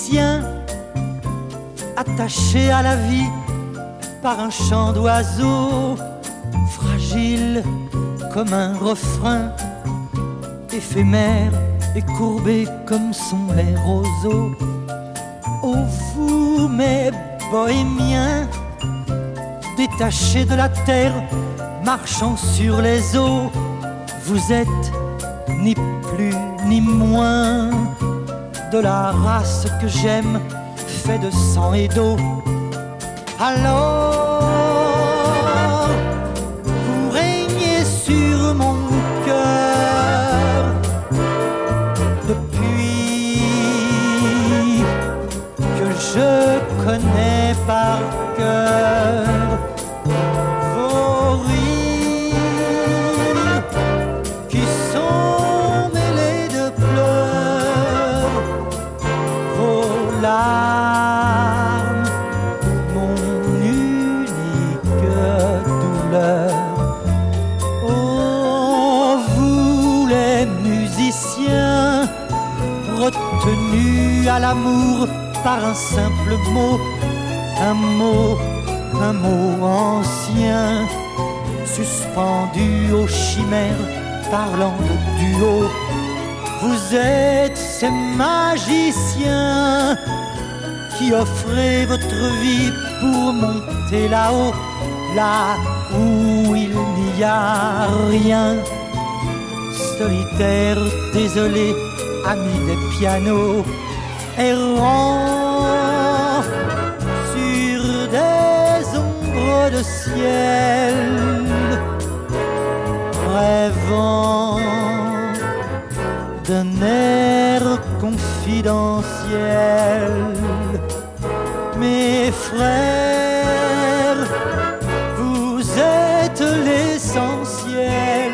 musicien, attaché à la vie par un chant d'oiseau, fragile comme un refrain, éphémère et courbé comme sont les roseaux. Oh vous mes bohémiens, détachés de la terre, marchant sur les eaux, vous êtes ni plus ni moins de la race que j'aime, fait de sang et d'eau. Alors, vous régnez sur mon cœur depuis que je connais par cœur vos rires qui sont mêlés de pleurs, vos larmes, mon unique douleur. Oh, vous les musiciens, retenus à l'amour par un simple mot, un mot ancien, suspendu aux chimères, parlant de duo. Vous êtes ces magiciens qui offrez votre vie pour monter là-haut, là où il n'y a rien. Solitaire, désolé, ami des pianos, errant sur des ombres de ciel, rêvant d'un air confidentiel. Mes frères, vous êtes l'essentiel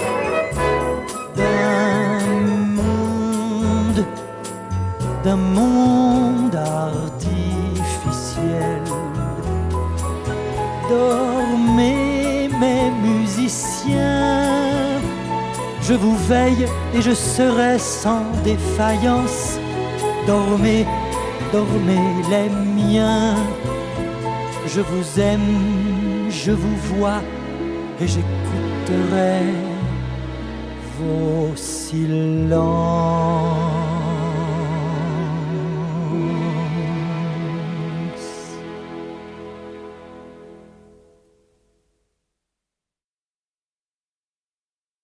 d'un monde artificiel. Dormez mes musiciens, je vous veille et je serai sans défaillance. Dormez, dormez les miens, je vous aime, je vous vois et j'écouterai vos silences.